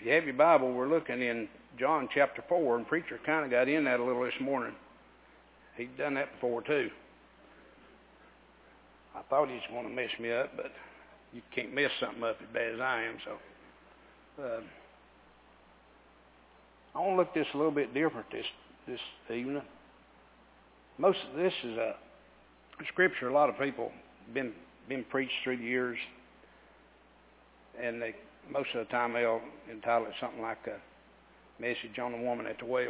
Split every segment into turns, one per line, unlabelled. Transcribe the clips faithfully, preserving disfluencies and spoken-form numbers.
you have your Bible, we're looking in John chapter four, and preacher kind of got in that a little this morning. He'd done that before too. I thought he was going to mess me up, but you can't mess something up as bad as I am. So uh, I want to look at this a little bit different this this evening. Most of this is a scripture a lot of people been been preached through the years, and they most of the time they'll entitle it something like a message on the woman at the well.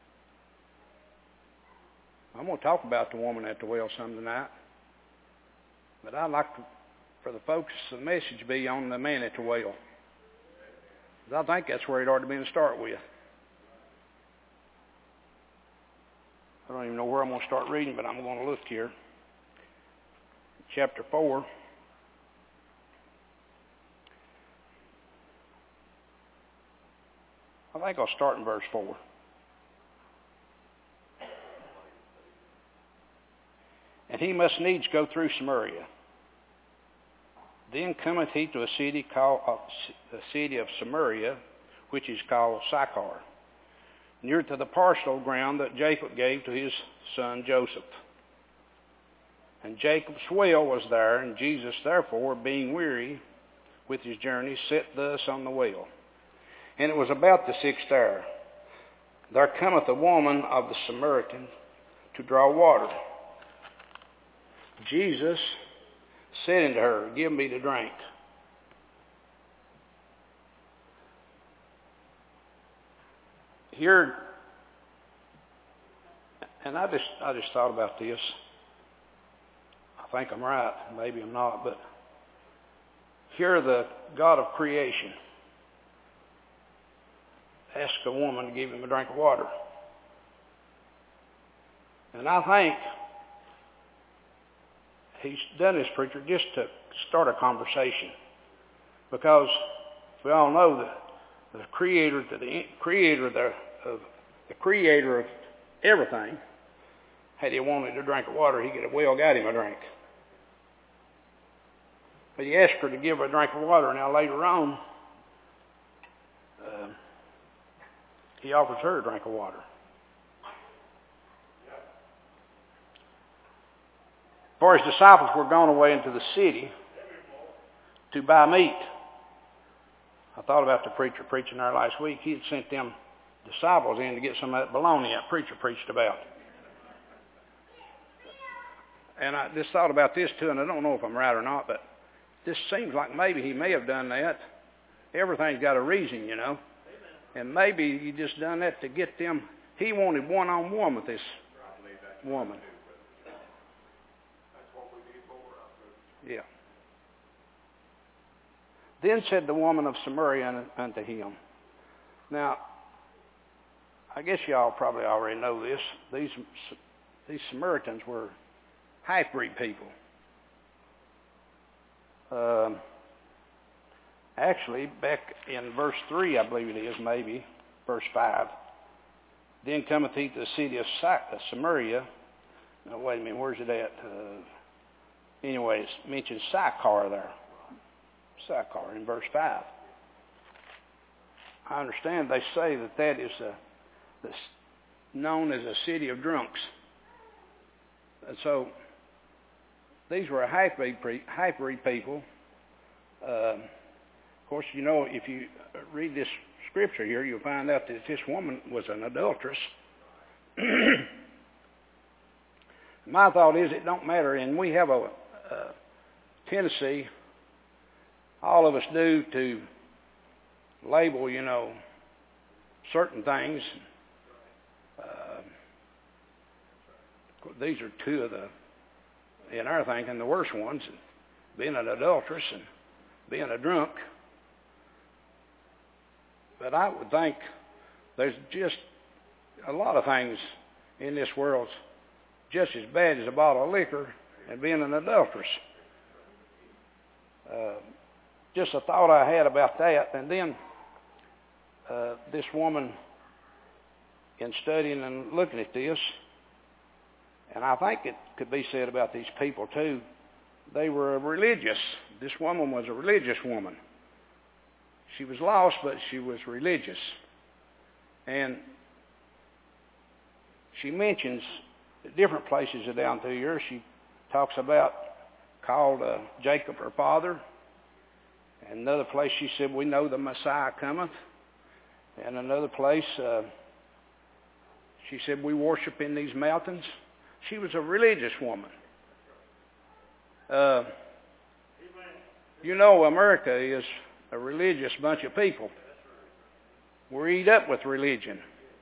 I'm going to talk about the woman at the well some tonight, but I'd like to, for the focus of the message to be on the man at the well. I think that's where it ought to be to start with. I don't even know where I'm going to start reading, but I'm going to look here. Chapter four. I think I'll start in verse four. And he must needs go through Samaria. Then cometh he to a city called uh, the city of Samaria, which is called Sychar, near to the parcel ground that Jacob gave to his son Joseph. And Jacob's well was there, and Jesus therefore, being weary with his journey, sat thus on the well. And it was about the sixth hour. There cometh a woman of the Samaritan to draw water. Jesus said unto her, Give me to drink. Here, and I just I just thought about this. I think I'm right, maybe I'm not, but here the God of creation asked a woman to give him a drink of water. And I think he's done this, preacher, just to start a conversation. Because we all know that the creator, the creator of the, of the creator of everything, had he wanted a drink of water, he could have well got him a drink. But he asked her to give her a drink of water. Now later on, uh, he offers her a drink of water. For his disciples were gone away into the city to buy meat. I thought about the preacher preaching there last week. He had sent them disciples in to get some of that bologna that preacher preached about. And I just thought about this too, and I don't know if I'm right or not, but this seems like maybe he may have done that. Everything's got a reason, you know. And maybe he just done that to get them. He wanted one-on-one with this woman. Yeah. Then said the woman of Samaria unto him. Now, I guess y'all probably already know this. These these Samaritans were half-breed people. Um, actually, back in verse three, I believe it is, maybe, verse five. Then cometh he to the city of Samaria. Now, wait a minute, where's it at? Uh, anyway, it mentions Sychar there. Sychar in verse five. I understand they say that that is a, that's known as a city of drunks. And so these were half-breed, half-breed people. Uh, of course, you know, if you read this scripture here, you'll find out that this woman was an adulteress. My thought is it don't matter, and we have a, a tendency, all of us do, to label, you know, certain things. Uh, these are two of the, in our thinking, the worst ones, being an adulteress and being a drunk. But I would think there's just a lot of things in this world just as bad as a bottle of liquor and being an adulteress. Uh, just a thought I had about that. And then uh, this woman, in studying and looking at this, and I think it could be said about these people too, they were religious. This woman was a religious woman. She was lost, but she was religious. And she mentions different places down through here. She talks about called uh, Jacob her father. And another place she said, we know the Messiah cometh. And another place uh, she said, we worship in these mountains. She was a religious woman. Uh, you know, America is a religious bunch of people. We're eat up with religion.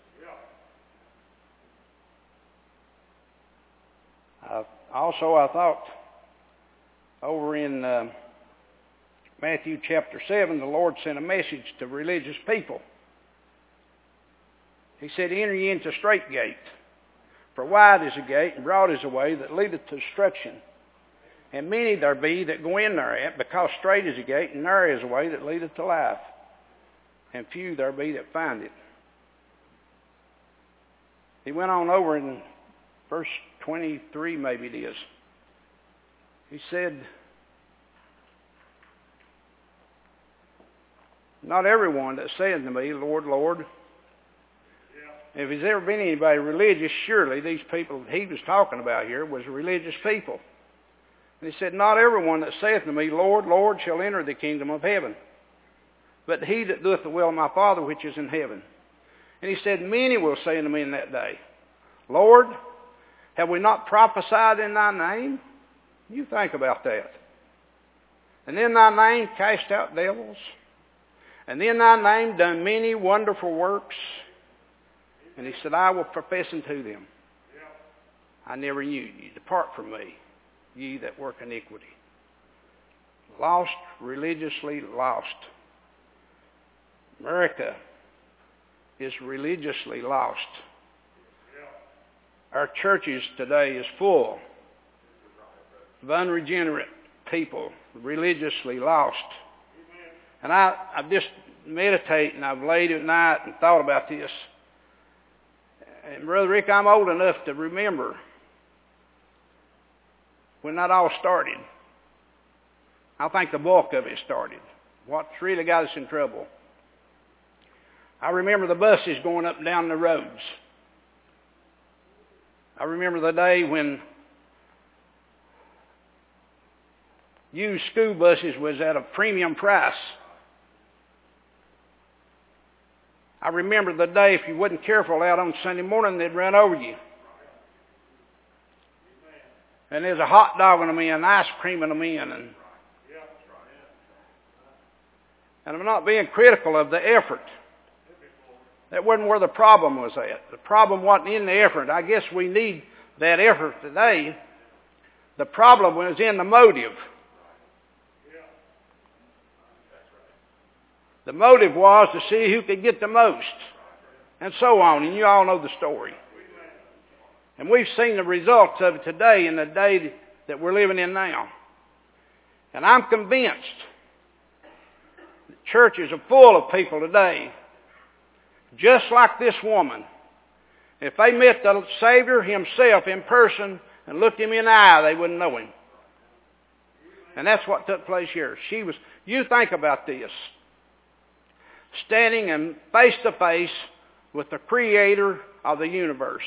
Uh, also, I thought over in uh, Matthew chapter seven, the Lord sent a message to religious people. He said, enter ye into strait gate, for wide is the gate, and broad is the way that leadeth to destruction. And many there be that go in thereat, because strait is the gate, and narrow is the way that leadeth to life. And few there be that find it. He went on over in verse twenty-three, maybe it is. He said, not everyone that saith to me, Lord, Lord. Yeah. If there's ever been anybody religious, surely these people he was talking about here was religious people. And he said, not everyone that saith to me, Lord, Lord, shall enter the kingdom of heaven, but he that doeth the will of my Father which is in heaven. And he said, many will say unto me in that day, Lord, have we not prophesied in thy name? You think about that. And in thy name cast out devils, and in thy name done many wonderful works. And he said, I will profess unto them, I never knew you. Depart from me, ye that work iniquity. Lost, religiously lost. America is religiously lost. Our churches today is full of unregenerate people, religiously lost. And I, I've just meditated and I've laid at night and thought about this. And Brother Rick, I'm old enough to remember when that all started. I think the bulk of it started. What's really got us in trouble. I remember the buses going up and down the roads. I remember the day when used school buses was at a premium price. I remember the day if you wasn't careful out on Sunday morning, they'd run over you. And there's a hot dog in them in, ice cream in them in. And, and I'm not being critical of the effort. That wasn't where the problem was at. The problem wasn't in the effort. I guess we need that effort today. The problem was in the motive. The motive was to see who could get the most. And so on. And you all know the story. And we've seen the results of it today in the day that we're living in now. And I'm convinced that churches are full of people today just like this woman. If they met the Savior himself in person and looked him in the eye, they wouldn't know him. And that's what took place here. She was, you think about this. Standing and face to face with the Creator of the universe.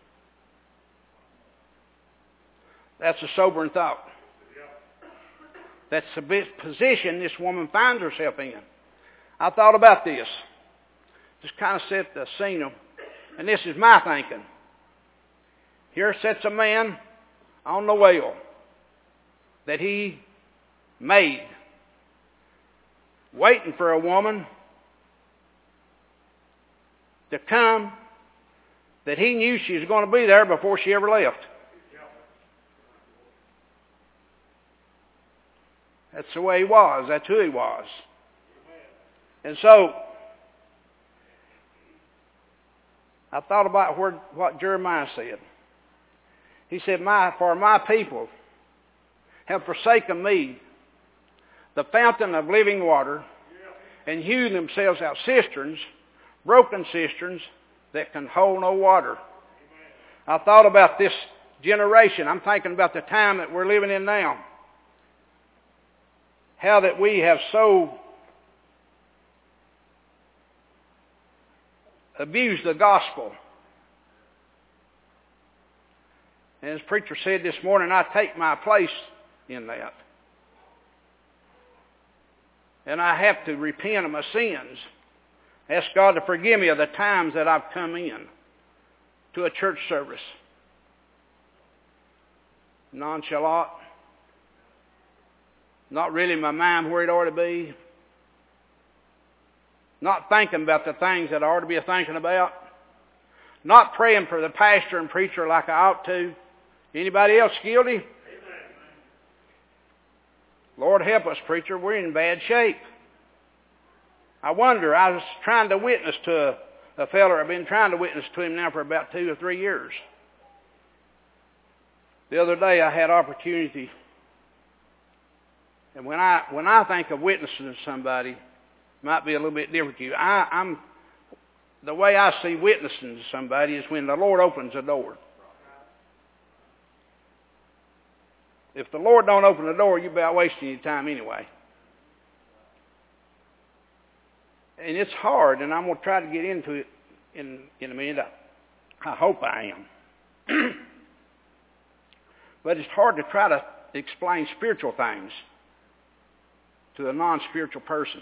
That's a sobering thought. That's the position this woman finds herself in. I thought about this. Just kind of set the scene. And this is my thinking. Here sits a man on the well that he made, waiting for a woman to come that he knew she was going to be there before she ever left. That's the way he was. That's who he was. And so, I thought about where, what Jeremiah said. He said, my, for my people have forsaken me, the fountain of living water, and hewn themselves out cisterns, broken cisterns that can hold no water. I thought about this generation. I'm thinking about the time that we're living in now. How that we have so abuse the gospel. And as preacher said this morning, I take my place in that. And I have to repent of my sins. Ask God to forgive me of the times that I've come in to a church service nonchalant, not really my mind where it ought to be, not thinking about the things that I ought to be thinking about, not praying for the pastor and preacher like I ought to. Anybody else guilty? Amen. Lord help us, preacher. We're in bad shape. I wonder, I was trying to witness to a, a feller. I've been trying to witness to him now for about two or three years. The other day I had opportunity, and when I when I think of witnessing to somebody, it might be a little bit different to you. I, I'm the way I see witnessing to somebody is when the Lord opens the door. If the Lord don't open the door, you're about wasting your time anyway. And it's hard, and I'm going to try to get into it in, in a minute. I hope I am. But it's hard to try to explain spiritual things to a non-spiritual person.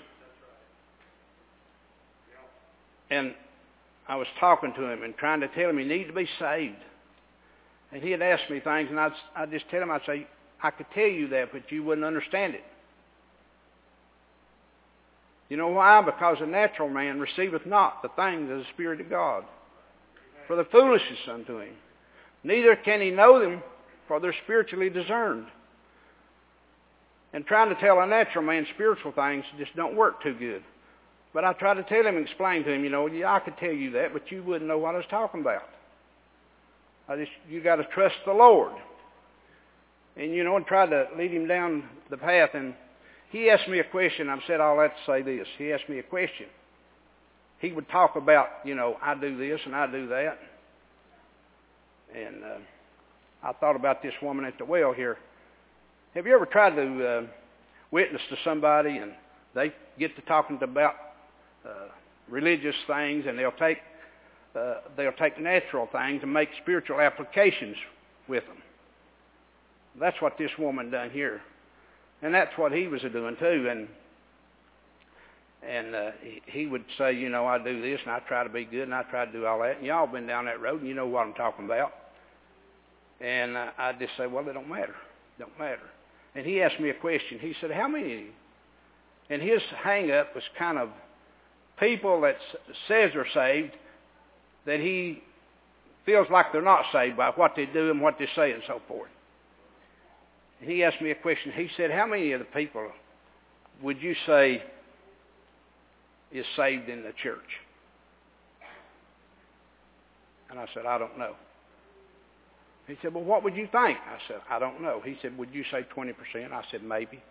And I was talking to him and trying to tell him he needed to be saved. And he had asked me things, and I'd, I'd just tell him, I'd say, I could tell you that, but you wouldn't understand it. You know why? Because the natural man receiveth not the things of the Spirit of God, for the foolishness unto him. Neither can he know them, for they're spiritually discerned. And trying to tell a natural man spiritual things just don't work too good. But I try to tell him and explain to him, you know, yeah, I could tell you that, but you wouldn't know what I was talking about. I just, you got to trust the Lord. And, you know, and try to lead him down the path. And he asked me a question. I've said all that to say this. He asked me a question. He would talk about, you know, I do this and I do that. And uh, I thought about this woman at the well here. Have you ever tried to uh, witness to somebody and they get to talking about uh, religious things, and they'll take uh, they'll take natural things and make spiritual applications with them? That's what this woman done here, and that's what he was doing too. And and uh, he, he would say, you know, I do this and I try to be good and I try to do all that. And y'all been down that road and you know what I'm talking about. And uh, I just say, well, it don't matter. It don't matter. And he asked me a question. He said, how many? And his hang-up was kind of people that says they're saved, that he feels like they're not saved by what they do and what they say and so forth. And he asked me a question. He said, how many of the people would you say is saved in the church? And I said, I don't know. He said, well, what would you think? I said, I don't know. He said, would you say twenty percent? I said, maybe.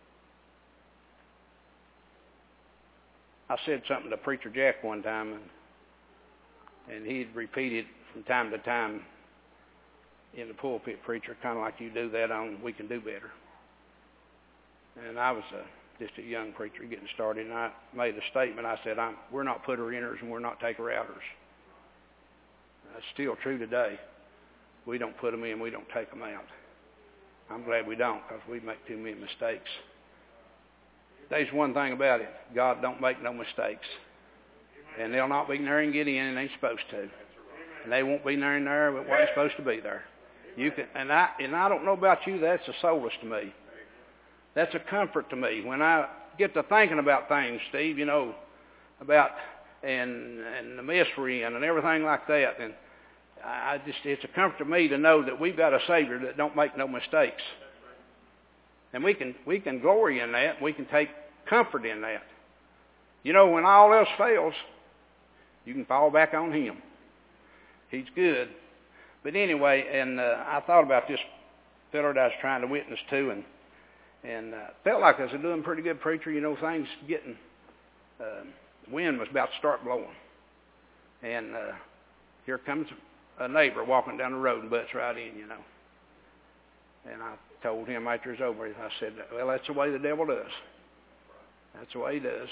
I said something to Preacher Jack one time, and, and he'd repeat it from time to time in the pulpit, preacher, kind of like you do that on We Can Do Better. And I was a, just a young preacher getting started, and I made a statement. I said, I'm, we're not putter-inners and we're not taker-outers. That's still true today. We don't put them in, we don't take them out. I'm glad we don't, because we make too many mistakes. There's one thing about it. God don't make no mistakes. And they'll not be there and get in, and they ain't supposed to. And they won't be there and there but what they're supposed to be there. You can, and I and I don't know about you, that's a solace to me. That's a comfort to me. When I get to thinking about things, Steve, you know, about and and the mess we're in and everything like that, and I just it's a comfort to me to know that we've got a Savior that don't make no mistakes. And we can we can glory in that. We can take comfort in that. You know, when all else fails, you can fall back on Him. He's good. But anyway, and uh, I thought about this fellow that I was trying to witness to, and and uh, felt like I was doing pretty good, preacher. You know, things getting, uh, wind was about to start blowing. And uh, here comes a neighbor walking down the road and butts right in, you know. And I told him after it was over, I said, well, that's the way the devil does. That's the way he does.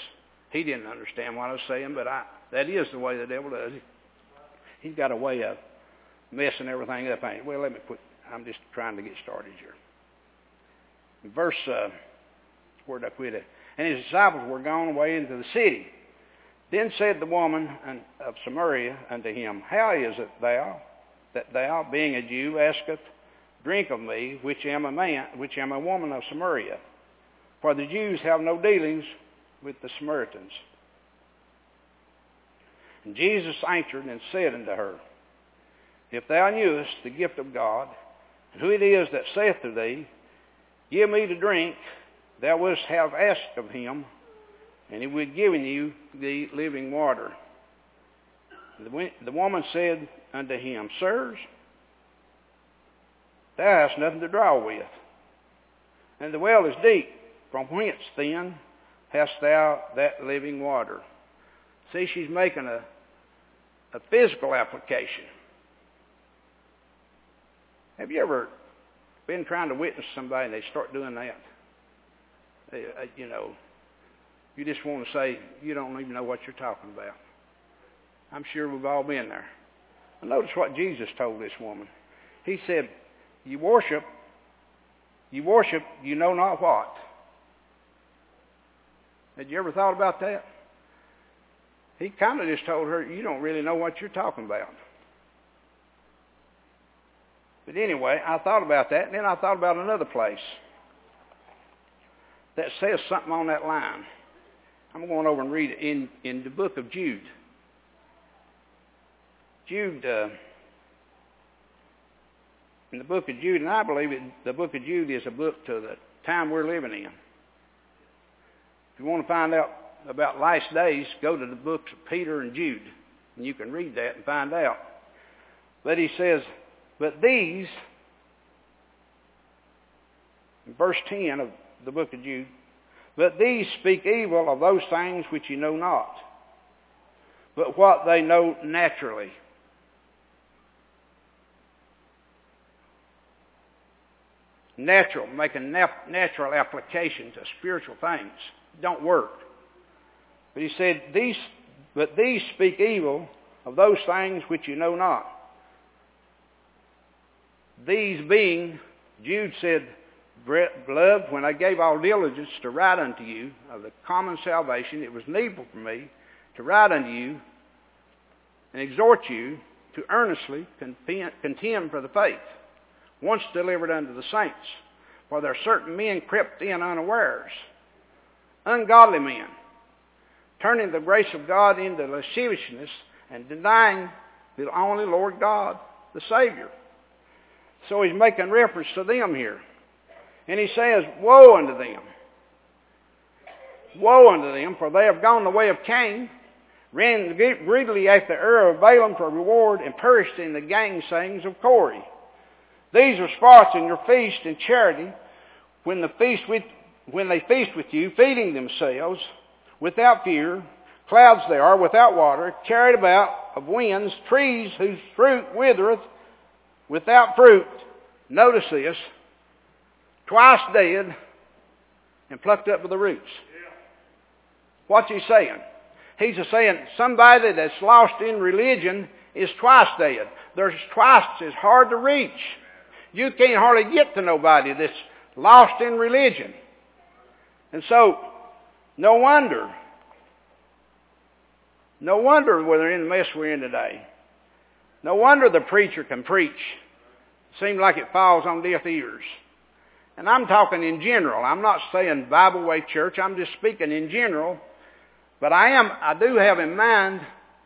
He didn't understand what I was saying, but I, that is the way the devil does it. He's got a way of messing everything up. Well, let me put, I'm just trying to get started here. Verse, uh, where did I quit it? And his disciples were gone away into the city. Then said the woman of Samaria unto him, How is it thou, that thou, being a Jew, asketh drink of me, which am a man, which am a woman of Samaria? For the Jews have no dealings with the Samaritans. And Jesus answered and said unto her, If thou knewest the gift of God, and who it is that saith to thee, Give me to drink, thou wouldst have asked of him, and he would have given you the living water. The, the woman said unto him, Sirs, thou hast nothing to draw with, and the well is deep. From whence then hast thou that living water? See, she's making a, a physical application. Have you ever been trying to witness somebody and they start doing that? They, uh, you know, you just want to say, you don't even know what you're talking about. I'm sure we've all been there. But notice what Jesus told this woman. He said, you worship, you worship, you know not what. Had you ever thought about that? He kind of just told her, you don't really know what you're talking about. But anyway, I thought about that, and then I thought about another place that says something on that line. I'm going over and read it in, in the book of Jude. Jude, uh, in the book of Jude, and I believe it, the book of Jude is a book to the time we're living in. If you want to find out about last days, go to the books of Peter and Jude, and you can read that and find out. But he says, but these, in verse ten of the book of Jude, but these speak evil of those things which ye know not, but what they know naturally. Natural, making natural application to spiritual things. Don't work. But he said, these, but these speak evil of those things which you know not. These being, Jude said, Beloved, when I gave all diligence to write unto you of the common salvation, it was needful for me to write unto you and exhort you to earnestly contend for the faith, once delivered unto the saints. For there are certain men crept in unawares, ungodly men, turning the grace of God into lasciviousness and denying the only Lord God, the Savior. So he's making reference to them here. And he says, Woe unto them! Woe unto them, for they have gone the way of Cain, ran greedily after the error of Balaam for reward, and perished in the gainsayings of Corey. These are spots in your feast and charity, when the feast with when they feast with you, feeding themselves without fear, clouds they are without water, carried about of winds, trees whose fruit withereth, without fruit. Notice this, twice dead and plucked up with the roots. What's he saying? He's saying somebody that's lost in religion is twice dead. There's twice as hard to reach. You can't hardly get to nobody that's lost in religion. And so, no wonder, no wonder we're in the mess we're in today. No wonder the preacher can preach. Seems like it falls on deaf ears. And I'm talking in general. I'm not saying Bible Way Church. I'm just speaking in general. But I am, I do have in mind,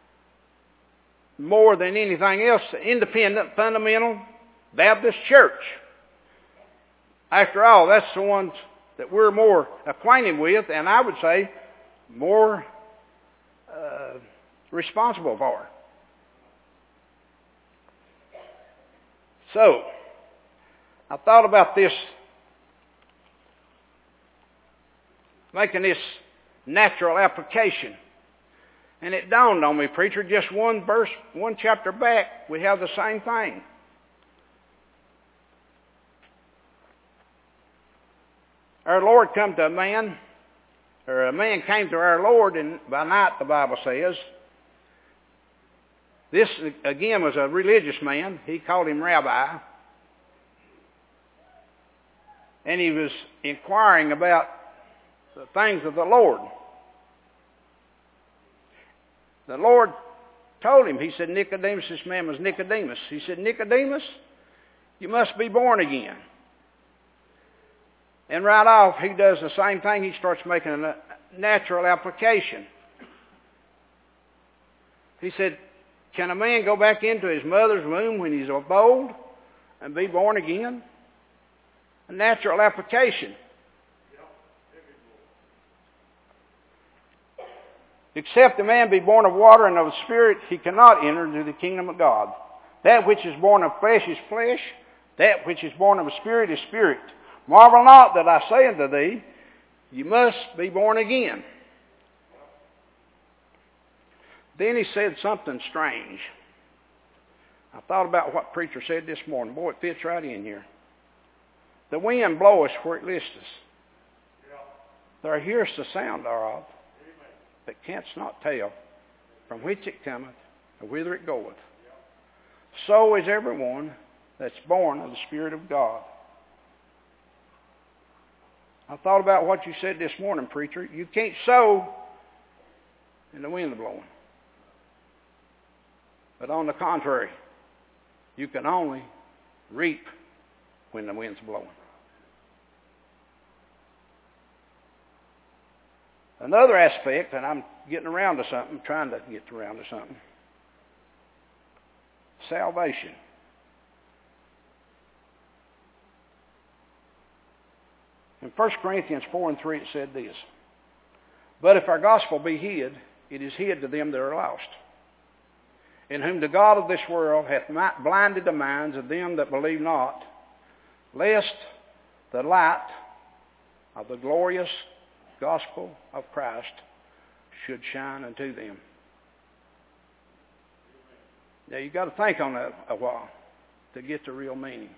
more than anything else, the independent, fundamental Baptist church. After all, that's the ones that we're more acquainted with, and I would say more uh, responsible for. So, I thought about this, making this natural application. And it dawned on me, preacher, just one verse, one chapter back, we have the same thing. Our Lord come to a man or a man came to our Lord, and by night, the Bible says. This, again, was a religious man. He called him Rabbi. And he was inquiring about the things of the Lord. The Lord told him, he said, Nicodemus, this man was Nicodemus. He said, Nicodemus, you must be born again. And right off, he does the same thing. He starts making a natural application. He said, can a man go back into his mother's womb when he's old and be born again? A natural application. Except a man be born of water and of the Spirit, he cannot enter into the kingdom of God. That which is born of flesh is flesh. That which is born of the Spirit is spirit. Marvel not that I say unto thee, you must be born again. Then he said something strange. I thought about what preacher said this morning. Boy, it fits right in here. The wind bloweth where it listeth. Thou hearest the sound thereof, but canst not tell from which it cometh or whither it goeth. So is everyone that's born of the Spirit of God. I thought about what you said this morning, preacher. You can't sow in the wind blowing. But on the contrary, you can only reap when the wind's blowing. Another aspect, and I'm getting around to something, trying to get around to something. Salvation. In First Corinthians four and three it said this, but if our gospel be hid, it is hid to them that are lost, in whom the God of this world hath blinded the minds of them that believe not, lest the light of the glorious gospel of Christ should shine unto them. Now you've got to think on that a while to get the real meaning.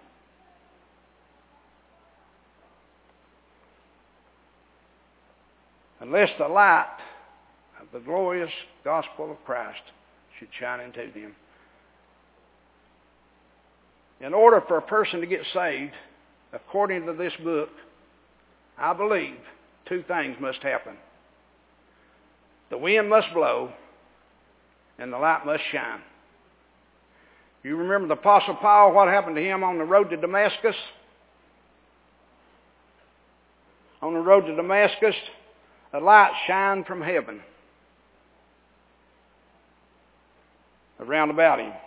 Unless the light of the glorious gospel of Christ should shine into them. In order for a person to get saved, according to this book, I believe two things must happen. The wind must blow, and the light must shine. You remember the Apostle Paul, what happened to him on the road to Damascus? On the road to Damascus, a light shined from heaven around about him.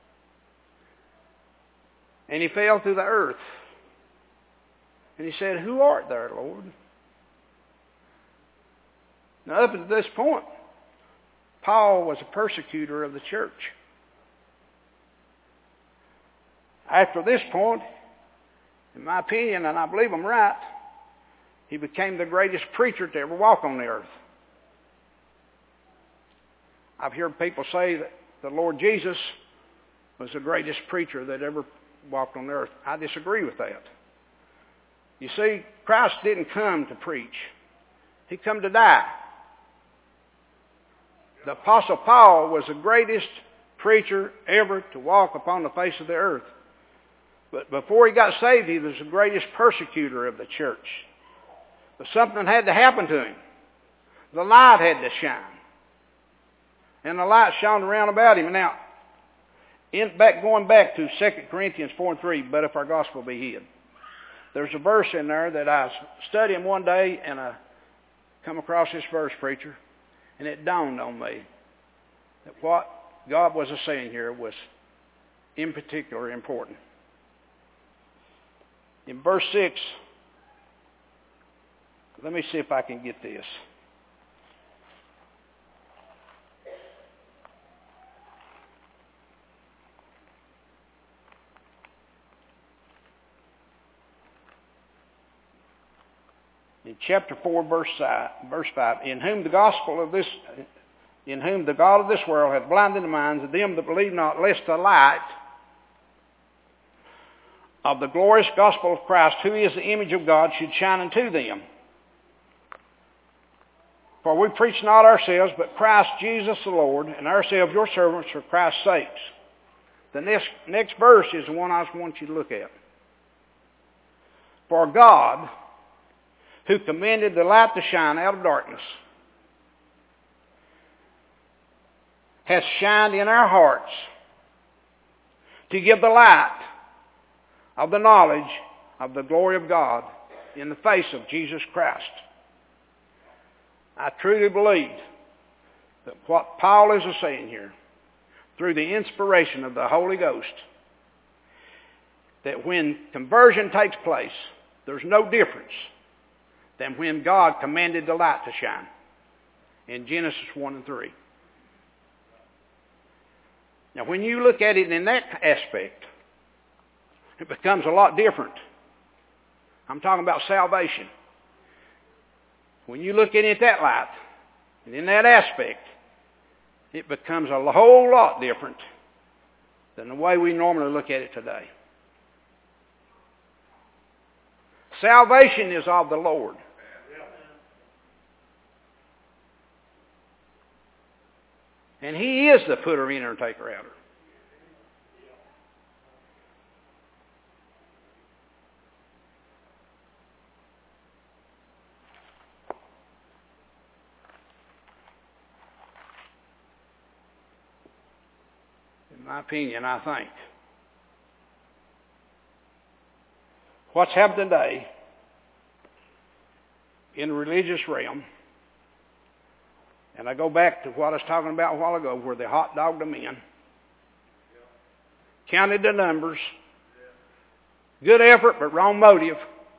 And he fell to the earth. And he said, who art thou, Lord? Now up to this point, Paul was a persecutor of the church. After this point, in my opinion, and I believe I'm right, he became the greatest preacher to ever walk on the earth. I've heard people say that the Lord Jesus was the greatest preacher that ever walked on the earth. I disagree with that. You see, Christ didn't come to preach. He come to die. The Apostle Paul was the greatest preacher ever to walk upon the face of the earth. But before he got saved, he was the greatest persecutor of the church. But something had to happen to him. The light had to shine. And the light shone around about him. Now, in, back, going back to Second Corinthians four and three, but if our gospel be hid. There's a verse in there that I was studying one day, and I come across this verse, preacher, and it dawned on me that what God was saying here was in particular important. In verse six, let me see if I can get this. In chapter four, verse five, in whom the gospel of this, in whom the God of this world hath blinded the minds of them that believe not, lest the light of the glorious gospel of Christ, who is the image of God, should shine unto them. For we preach not ourselves, but Christ Jesus the Lord, and ourselves your servants for Christ's sakes. The next, next verse is the one I just want you to look at. For God, who commanded the light to shine out of darkness, has shined in our hearts to give the light of the knowledge of the glory of God in the face of Jesus Christ. I truly believe that what Paul is saying here, through the inspiration of the Holy Ghost, that when conversion takes place, there's no difference than when God commanded the light to shine in Genesis one and three. Now, when you look at it in that aspect, it becomes a lot different. I'm talking about salvation. When you look at it in that light, and in that aspect, it becomes a whole lot different than the way we normally look at it today. Salvation is of the Lord. And He is the putter, inner, and taker, outer. In my opinion, I think what's happened today in the religious realm, and I go back to what I was talking about a while ago, where they hot dogged the men, counted the numbers, good effort but wrong motive.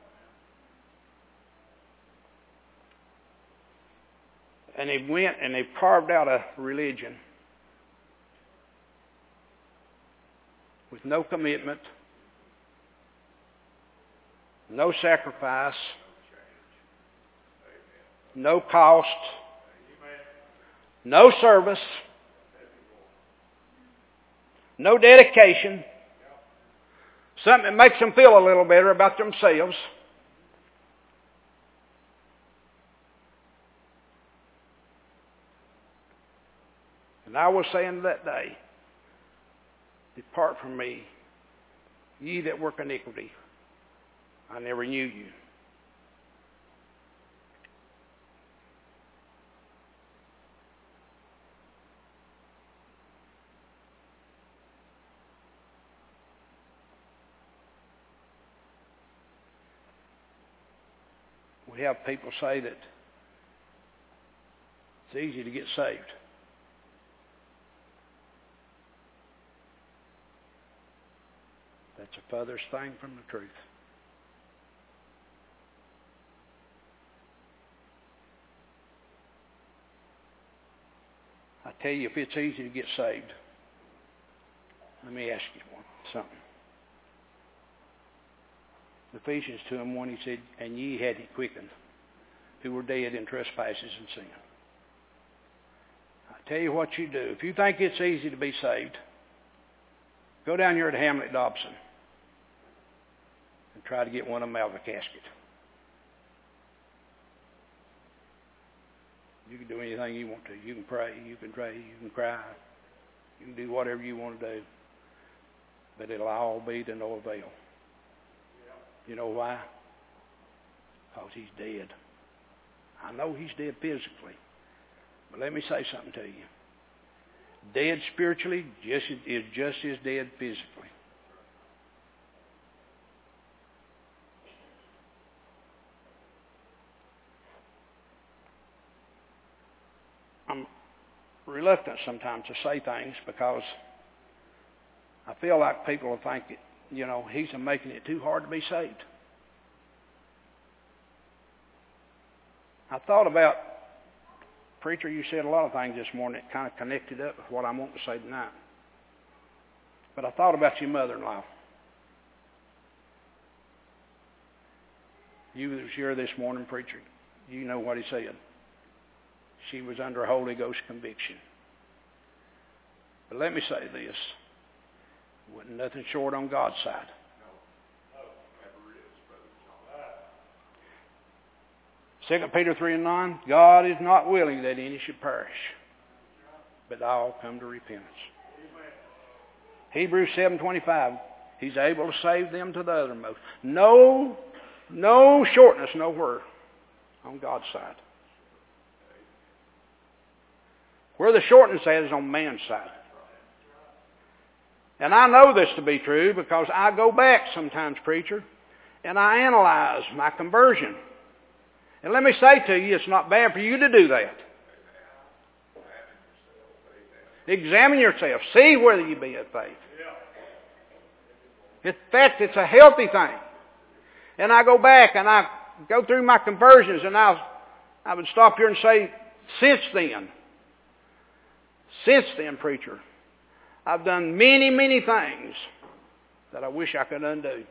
And they went and they carved out a religion with no commitment, no sacrifice, no cost, no service, no dedication, something that makes them feel a little better about themselves. And I was saying that day, depart from me, ye that work iniquity. I never knew you. We have people say that it's easy to get saved. That's a furthest thing from the truth. I tell you, if it's easy to get saved, let me ask you one, something. Ephesians two and one, he said, and ye had he quickened, who were dead in trespasses and sin. I tell you what you do. If you think it's easy to be saved, go down here to Hamlet Dobson and try to get one of them out of a casket. You can do anything you want to. You can pray, you can pray, you can cry, you can do whatever you want to do, but it'll all be to no avail. You know why? Because he's dead. I know he's dead physically, but let me say something to you. Dead spiritually just is just as dead physically. I'm reluctant sometimes to say things because I feel like people will think that, you know, he's making it too hard to be saved. I thought about, preacher, you said a lot of things this morning that kind of connected up with what I want to say tonight. But I thought about your mother-in-law. You that was here this morning, preacher, you know what he said. She was under Holy Ghost conviction. But let me say this. Wasn't nothing short on God's side. Second Peter three and nine, God is not willing that any should perish, but all come to repentance. Hebrews seven twenty-five, He's able to save them to the uttermost. No, no shortness nowhere on God's side. Where the shortness is on man's side. And I know this to be true because I go back sometimes, preacher, and I analyze my conversion. And let me say to you, it's not bad for you to do that. Examine yourself. See whether you be of faith. In fact, it's a healthy thing. And I go back and I go through my conversions and I, I would stop here and say, since then, since then, preacher, I've done many, many things that I wish I could undo.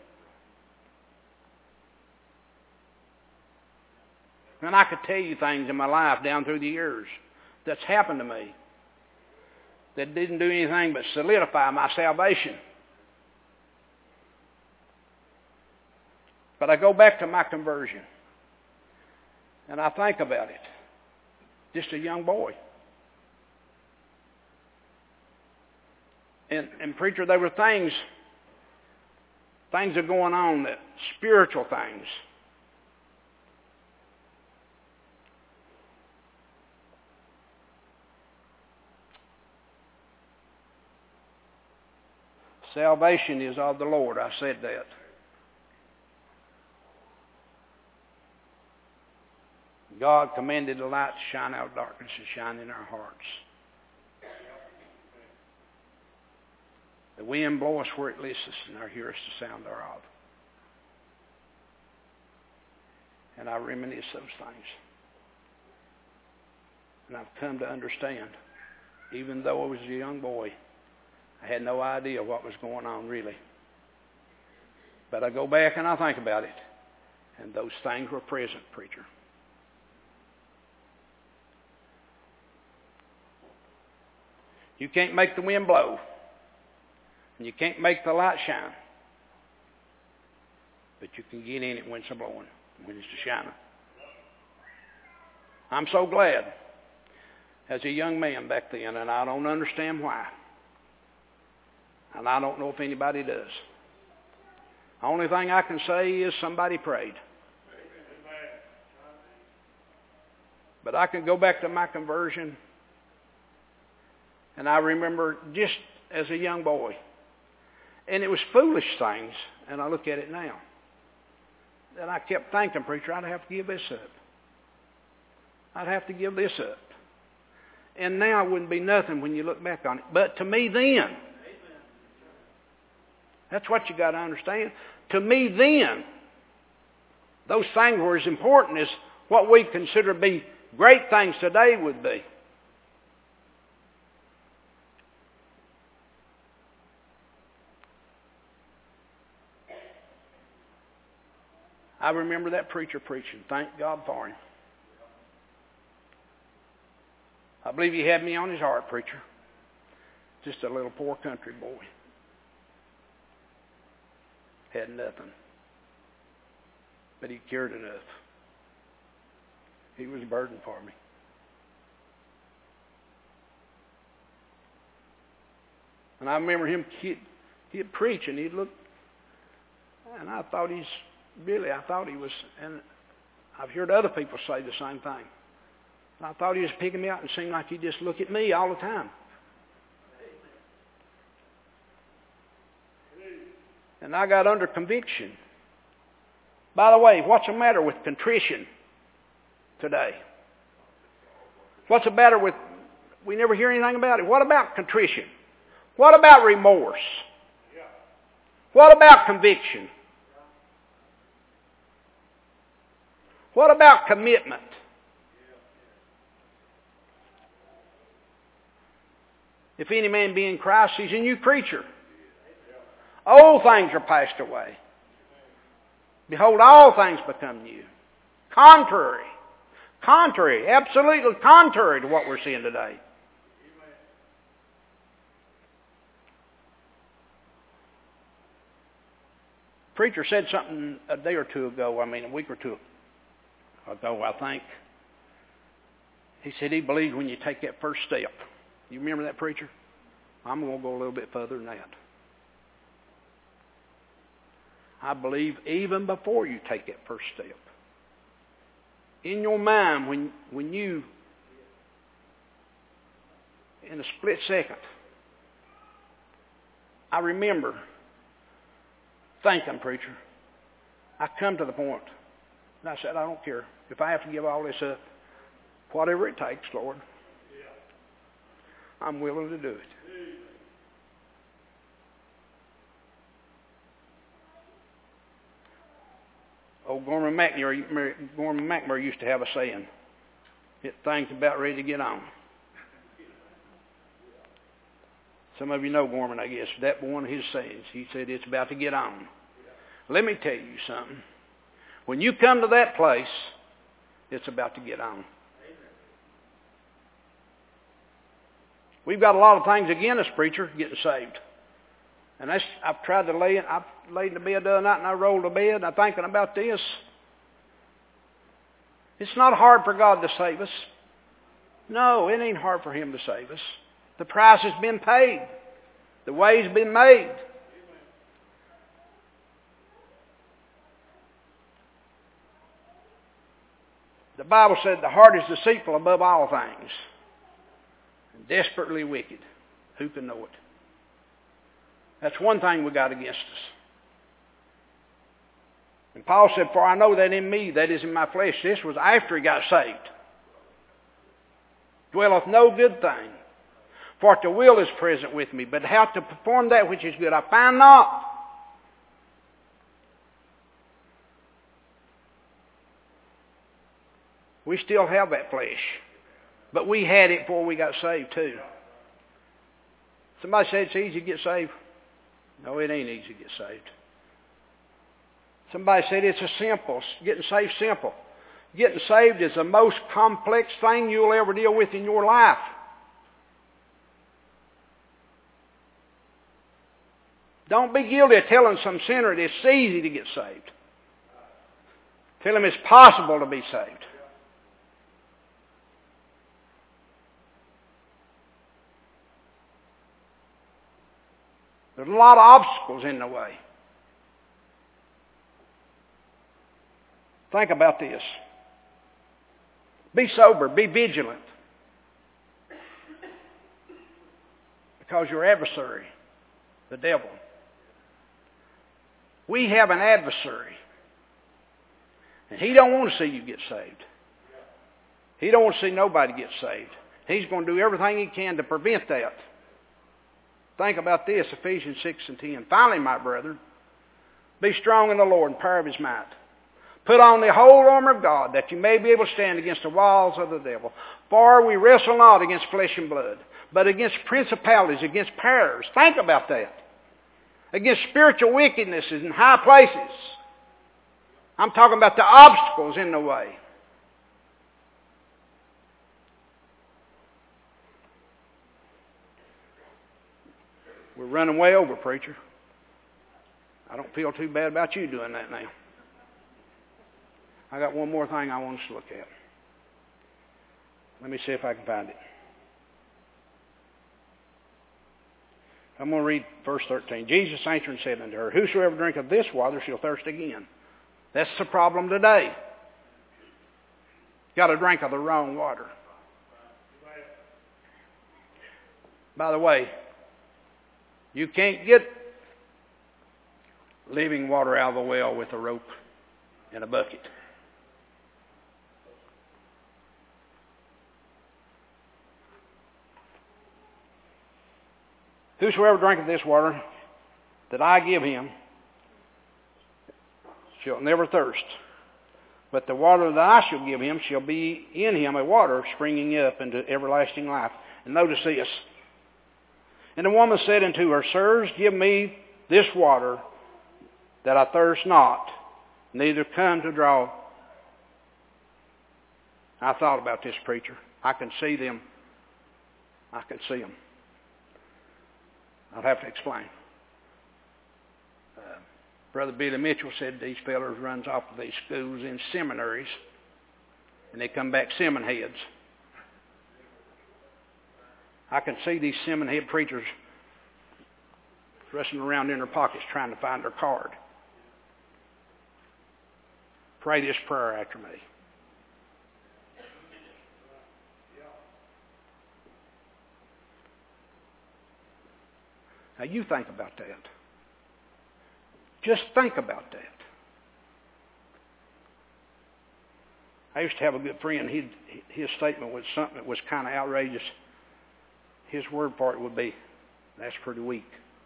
And I could tell you things in my life down through the years that's happened to me that didn't do anything but solidify my salvation. But I go back to my conversion and I think about it. Just a young boy. And, and preacher, there were things, things are going on, that spiritual things. Salvation is of the Lord. I said that. God commanded the light to shine out of darkness and shine in our hearts. The wind bloweth where it listeth, and thou hearest the sound thereof. And I reminisce those things. And I've come to understand, even though I was a young boy, I had no idea what was going on really. But I go back and I think about it, and those things were present, preacher. You can't make the wind blow. And you can't make the light shine. But you can get in it when it's blowing, when it's shining. I'm so glad as a young man back then, and I don't understand why. And I don't know if anybody does. The only thing I can say is somebody prayed. But I can go back to my conversion, and I remember just as a young boy, and it was foolish things, and I look at it now. And I kept thinking, preacher, I'd have to give this up. I'd have to give this up. And now it wouldn't be nothing when you look back on it. But to me then, that's what you got to understand. To me then, those things were as important as what we consider to be great things today would be. I remember that preacher preaching. Thank God for him. I believe he had me on his heart, preacher. Just a little poor country boy. Had nothing. But he cared enough. He was a burden for me. And I remember him, he'd, he'd preach and he'd look, and I thought he's, really, I thought he was, and I've heard other people say the same thing. And I thought he was picking me out and seemed like he'd just look at me all the time. And I got under conviction. By the way, what's the matter with contrition today? What's the matter with, we never hear anything about it. What about contrition? What about remorse? What about conviction? What about commitment? If any man be in Christ, he's a new creature. Old things are passed away. Behold, all things become new. Contrary. Contrary. Absolutely contrary to what we're seeing today. Preacher said something a day or two ago, I mean a week or two, ago, I think. He said he believes when you take that first step. You remember that, preacher? I'm going to go a little bit further than that. I believe even before you take that first step, in your mind, when when you, in a split second, I remember thinking, preacher, I come to the point, and I said, I don't care. If I have to give all this up, whatever it takes, Lord, I'm willing to do it. Old Gorman McNamara, Gorman McNamara used to have a saying, that things about ready to get on. Some of you know Gorman, I guess. That one of his sayings. He said it's about to get on. Let me tell you something. When you come to that place, it's about to get on. We've got a lot of things against us, preacher, getting saved. And that's, I've tried to lay it. I've laid in the bed the other night and I rolled the bed and I'm thinking about this. It's not hard for God to save us. No, it ain't hard for Him to save us. The price has been paid. The way's been made. The Bible said the heart is deceitful above all things and desperately wicked. Who can know it? That's one thing we got against us. And Paul said, for I know that in me, that is in my flesh. This was after he got saved. Dwelleth no good thing. For the will is present with me, but how to perform that which is good I find not. We still have that flesh. But we had it before we got saved too. Somebody said it's easy to get saved. No, it ain't easy to get saved. Somebody said it's a simple, getting saved simple. Getting saved is the most complex thing you'll ever deal with in your life. Don't be guilty of telling some sinner that it's easy to get saved. Tell him it's possible to be saved. There's a lot of obstacles in the way. Think about this. Be sober. Be vigilant. Because your adversary, the devil, we have an adversary. And he don't want to see you get saved. He don't want to see nobody get saved. He's going to do everything he can to prevent that. Think about this, Ephesians six and ten. Finally, my brethren, be strong in the Lord and power of His might. Put on the whole armor of God, that you may be able to stand against the wiles of the devil. For we wrestle not against flesh and blood, but against principalities, against powers. Think about that. Against spiritual wickednesses in high places. I'm talking about the obstacles in the way. We're running way over, preacher. I don't feel too bad about you doing that now. I got one more thing I want us to look at. Let me see if I can find it. I'm going to read verse thirteen. Jesus answered and said unto her, whosoever drinketh this water shall thirst again. That's the problem today. Got to drink of the wrong water. By the way, you can't get living water out of the well with a rope and a bucket. Whosoever drinketh this water that I give him shall never thirst. But the water that I shall give him shall be in him a water springing up into everlasting life. And notice this. And the woman said unto her, sirs, give me this water that I thirst not, neither come to draw. I thought about this, preacher. I can see them. I can see them. I'll have to explain. Uh, Brother Billy Mitchell said these fellows runs off of these schools in seminaries and they come back salmon heads. I can see these salmon head preachers wrestling around in their pockets trying to find their card. Pray this prayer after me. Now you think about that. Just think about that. I used to have a good friend. He'd, his statement was something that was kind of outrageous. His word for it would be, that's pretty weak.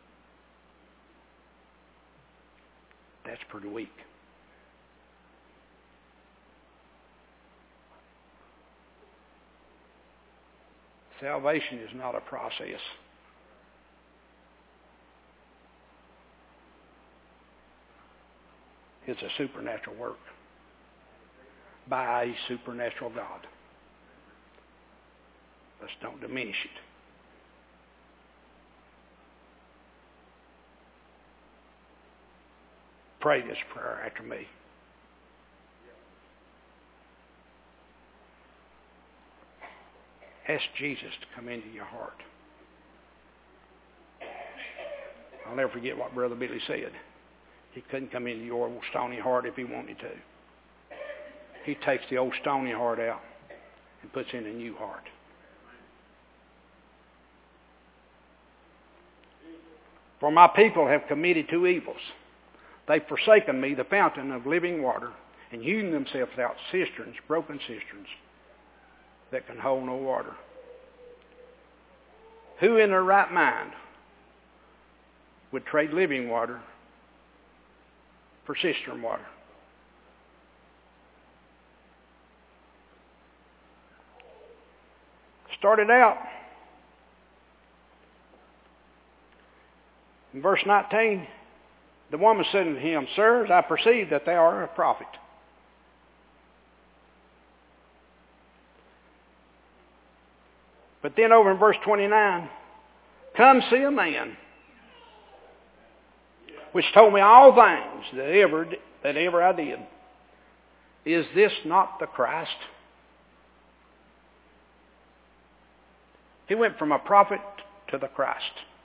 That's pretty weak. Salvation is not a process. It's a supernatural work by a supernatural God. Let's don't diminish it. Pray this prayer after me. Ask Jesus to come into your heart. I'll never forget what Brother Billy said. He couldn't come into your old stony heart if he wanted to. He takes the old stony heart out and puts in a new heart. For my people have committed two evils. They've forsaken me, the fountain of living water, and hewn themselves out cisterns, broken cisterns, that can hold no water. Who in their right mind would trade living water for cistern water? Started out in verse nineteen. The woman said unto him, Sirs, I perceive that thou art a prophet. But then over in verse twenty-nine, come see a man which told me all things that ever, that ever I did. Is this not the Christ? He went from a prophet to the Christ.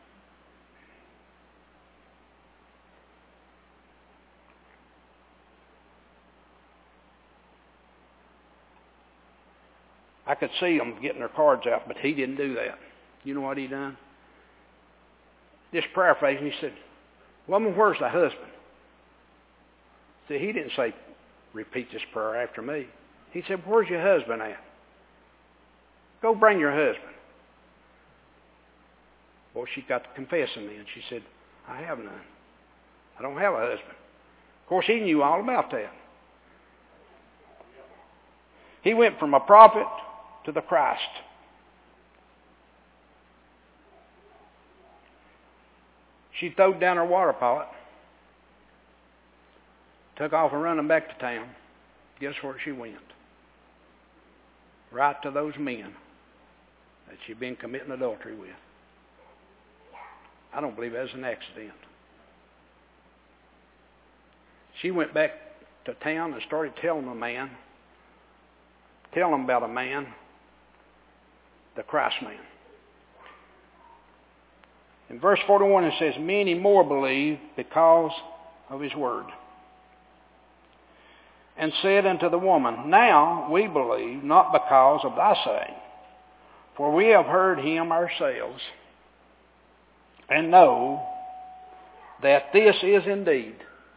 I could see them getting their cards out, but he didn't do that. You know what he done? Just paraphrasing, he said, Woman, where's thy husband? See, he didn't say, repeat this prayer after me. He said, where's your husband at? Go bring your husband. Well, she got to confessing then. She said, I have none. I don't have a husband. Of course, he knew all about that. He went from a prophet to the Christ. She throwed down her water pot, took off and running back to town. Guess where she went? Right to those men that she'd been committing adultery with. I don't believe that was an accident. She went back to town and started telling the man, telling them about a man, the Christ man. In verse forty-one it says, many more believed because of his word. And said unto the woman, now we believe not because of thy saying, for we have heard him ourselves, and know that this is indeed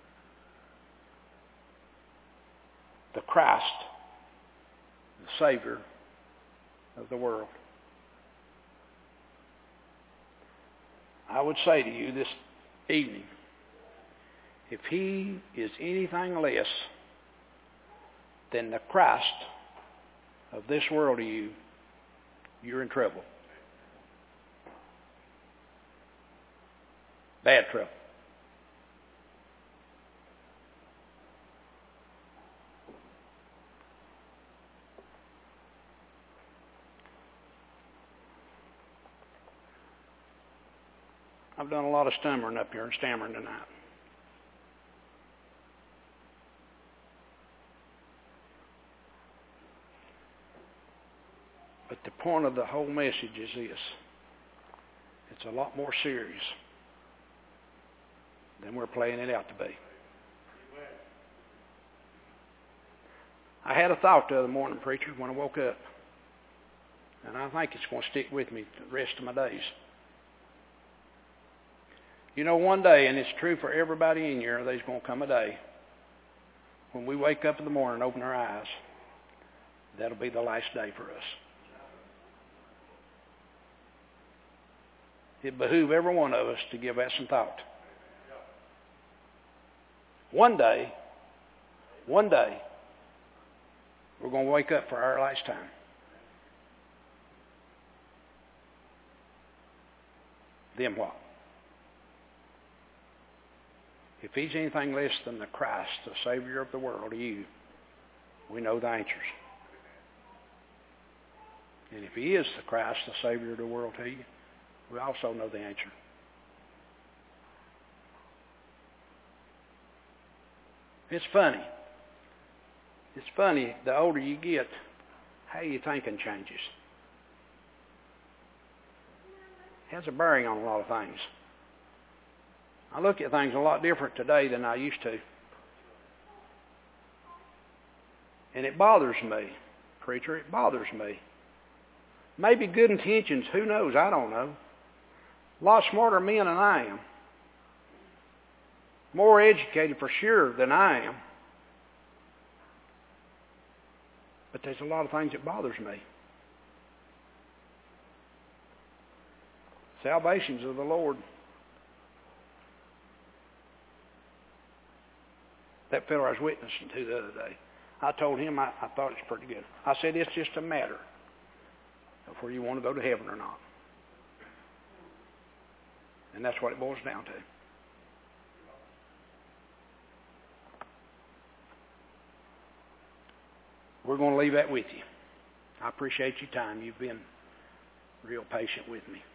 the Christ, the Savior of the world. I would say to you this evening, if he is anything less than the Christ of this world to you, you're in trouble. Bad trouble. I've done a lot of stammering up here and stammering tonight. point of the whole message is this. It's a lot more serious than we're playing it out to be. I had a thought the other morning, preacher, when I woke up. And I think it's going to stick with me the rest of my days. You know, one day, and it's true for everybody in here, there's going to come a day when we wake up in the morning and open our eyes. That'll be the last day for us. It behooves every one of us to give that some thought. One day, one day, we're going to wake up for our last time. Then what? If he's anything less than the Christ, the Savior of the world to you, we know the answers. And if he is the Christ, the Savior of the world to you, we also know the answer. It's funny. It's funny, the older you get, how your thinking changes. It has a bearing on a lot of things. I look at things a lot different today than I used to. And it bothers me, preacher, it bothers me. Maybe good intentions, who knows, I don't know. A lot smarter men than I am. More educated for sure than I am. But there's a lot of things that bothers me. Salvation's of the Lord. That fellow I was witnessing to the other day, I told him I, I thought it's pretty good. I said, it's just a matter of whether you want to go to heaven or not. And that's what it boils down to. We're going to leave that with you. I appreciate your time. You've been real patient with me.